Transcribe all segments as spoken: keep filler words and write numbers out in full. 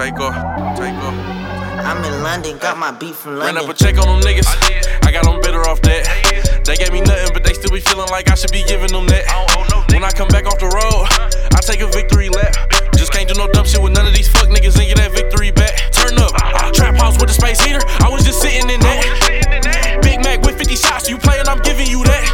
take off, take off. I'm in London, got my beat from London. Ran up a check on them niggas, I got them bitter off that. They gave me nothing, but they still be feeling like I should be giving them that. When I come back off the road, I take a victory lap. Just can't do no dumb shit with none of these fuck niggas and get that victory back. Turn up, trap house with a space heater, I was just sitting in that. Big Mac with fifty shots, you playin', I'm giving you that.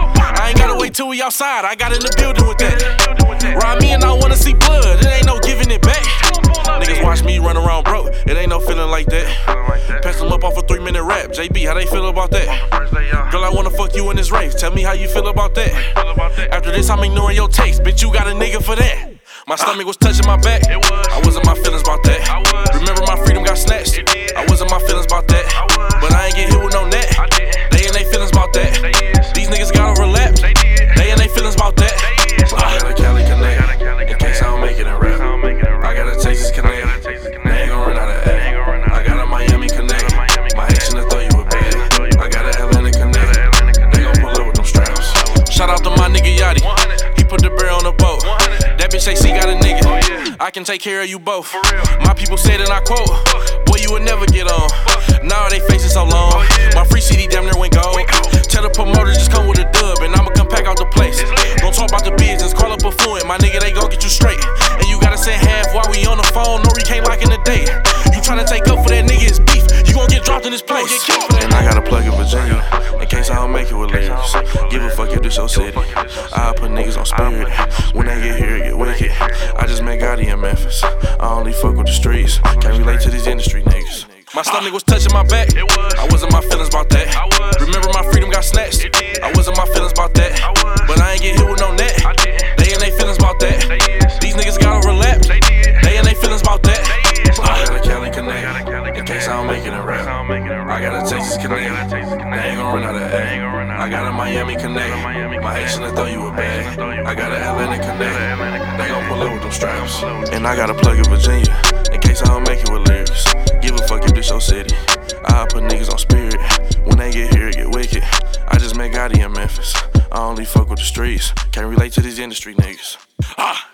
I ain't gotta wait till we outside, I got in the building with that. Ride me and I wanna see blood, it ain't no giving it back. Niggas watch me run around broke, it ain't no feeling like that. Pass them up off a three minute rap, J B, how they feel about that? Girl, I wanna fuck you in this race, tell me how you feel about that. After this, I'm ignoring your taste, bitch, you got a nigga for that. My stomach was touching my back, I wasn't my feelings about that. Remember my freedom got snatched, I wasn't my feelings about that. But I ain't get hit with no net, they ain't they feelings about that. These niggas got overlapped, they ain't they feelings about that. I got a Cali Connect, in case I don't make it in rap. I got a Texas Connect, they ain't gon' run out of act. I got a Miami Connect, my action to throw you a bag. I got a Atlanta Connect, they gon' pull up with them straps. Shout out to my nigga Yachty, he put the bear on the boat. That bitch A C got a nigga, I can take care of you both. My people say that I quote, boy you would never get on. Now they faces so long, my free C D damn near went gold. Tell the promoter just come with a dub and I'ma come pack out the place. Don't talk about the business, call up a fluent, my nigga they gon' get you straight. And you gotta send half while we on the phone, Nori can't lock in the day. You tryna take up for that nigga, it's beef, you gon' get dropped in this place. And I got a plug in Virginia, in case I don't make it with lyrics. Give a fuck if this your city, I'll put niggas on spirit. When they get here, it get wicked. I just met Gotti in Memphis, I only fuck with the streets. Can't relate to these industry niggas. My stomach was touching my back, I wasn't my feelings about that. Remember my freedom got snatched, I wasn't my feelings about that. But I ain't get hit with no net, they ain't they feelings about that. These niggas got overlapped, they ain't they feelings about that. I got a Cali Connect, in case I don't make it in rap. I got a Texas Connect, they ain't gon' run out of act. I got a Miami Connect, my action to throw you a bag. I got an Atlanta Connect, they gon' pull up with them straps. And I got a plug in Virginia, in case I don't make it with lyrics. Give a fuck if this your city, I'll put niggas on spirit. When they get here, it get wicked. I just met Gotti in Memphis, I only fuck with the streets. Can't relate to these industry niggas. Ah.